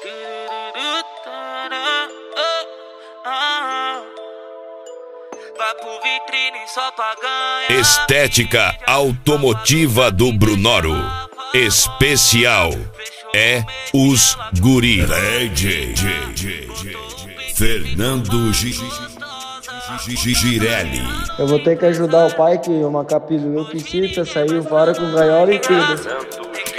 Vai pro vitrine só pra ganhar. Estética automotiva do Brunoro. Especial é os guri. Fernando Girelli. Eu vou ter que ajudar o pai que uma capiluiu piscita, saiu fora com gaiola e tudo.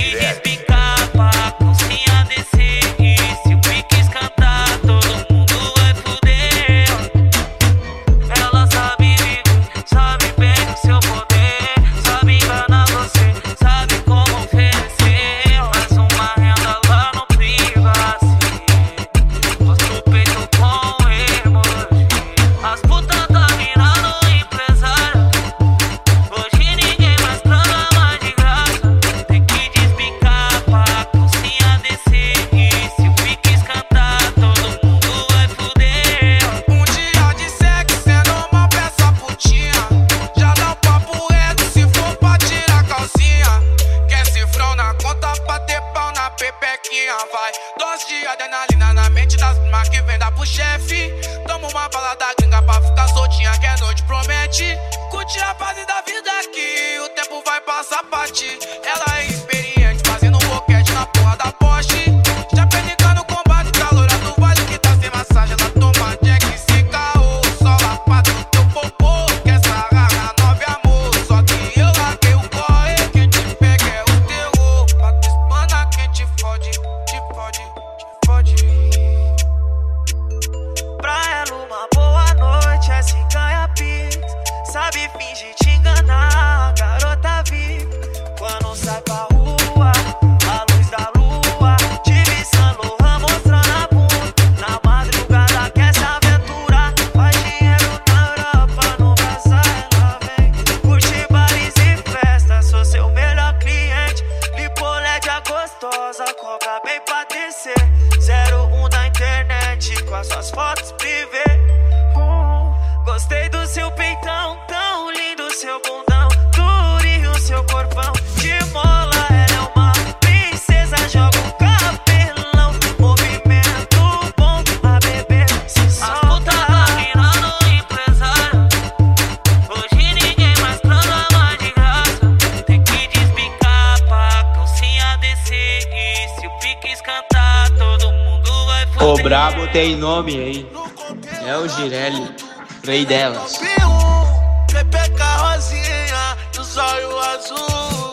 Vai, dose de adrenalina na mente das primas que vem dar pro chefe. Toma uma bala da gringa pra ficar soltinha que a noite promete. Curte a fase da vida aqui, o tempo vai passar pra ti. Ela é experiente, fazendo um boquete na porra da Porsche. Já penica no combate, calora do vale que tá sem massagem. Ela toma jack, se caô, só lapada no teu popô. Quer sarrar na nove amor, só que eu larguei o corre. Quem te pega é o terror, pra tu espana quem te fode. Pra ela uma boa noite é se ganha pix. Sabe fingir te enganar, a garota vive. Quando sai pra rua, a luz da lua, Yves Saint Laurent mostrando a bunda. Na madrugada quer se aventurar, faz dinheiro na Europa, no Brasil ela vem. Curte bares e festas, sou seu melhor cliente. Lipolédia gostosa, cobra bem pra descer. 01 da internet, com as suas fotos privê. Gostei do seu peitão, tão lindo seu bundão. Durinho seu corpão, de mola ela é uma princesa. Joga o cabelão, movimento bom, a bebê se solta. As putas tá virando empresário, hoje ninguém mais programa de graça. Tem que despicar pra calcinha descer. E se o pique escantar, todo mundo vai foder. O brabo tem nome aí, é o Girelli, rei delas. Pepe Carrozinha e os olhos azul.